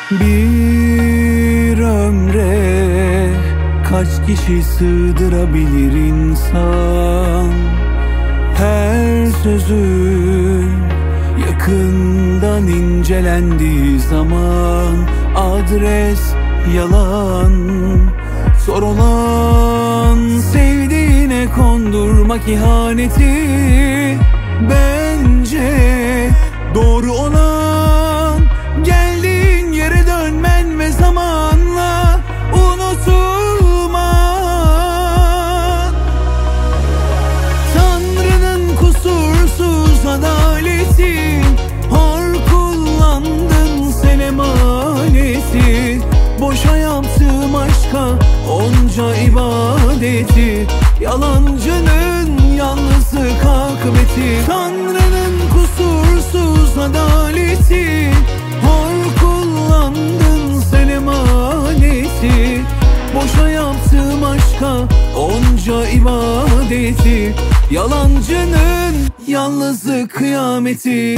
Bir ömre kaç kişi sığdırabilir insan? Her sözün yakından incelendiği zaman adres yalan. Zor olan sevdiğine kondurmak ihaneti. Bence doğru olan geldiğin yere dönmen ve zamanla unutulman. Tanrı'nın kusursuz adaleti, hor kullandın sen emaneti. Boşa yaptığım aşka onca ibadeti, yalancının yalnızlık akıbeti. Tanrı'nın kusursuz adaleti, hor kullandın sen emaneti. Boşa yaptığım aşka onca ibadeti, yalancının yalnızlık kıyameti.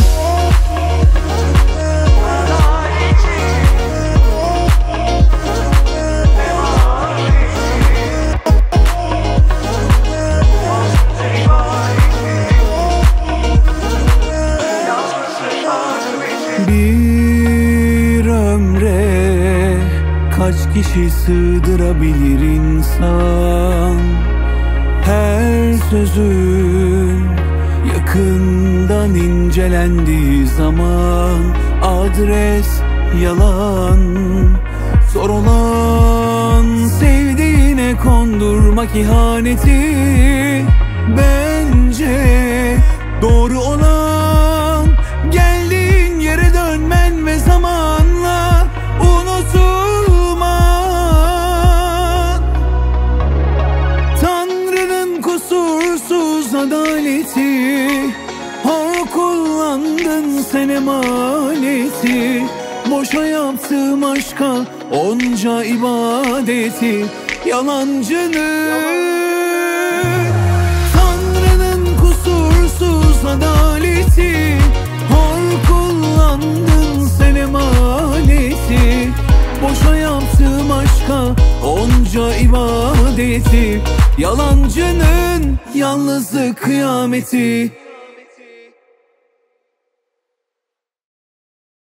Bir ömre kaç kişi sığdırabilir insan? Her sözün yakından incelendiği zaman adres yalan. Zor olan sevdiğine kondurmak ihaneti. Bence doğru olan geldiğin yere dönmen ve zamanla unutulman. Tanrı'nın kusursuz adaleti, hor kullandın sen emaneti. Boşa yaptığım aşka onca ibadeti, yalancının. Tanrı'nın kusursuz adaleti, hor kullandın sen emaneti. Boşa yaptığım aşka onca ibadeti, yalancının yalnızlık kıyameti.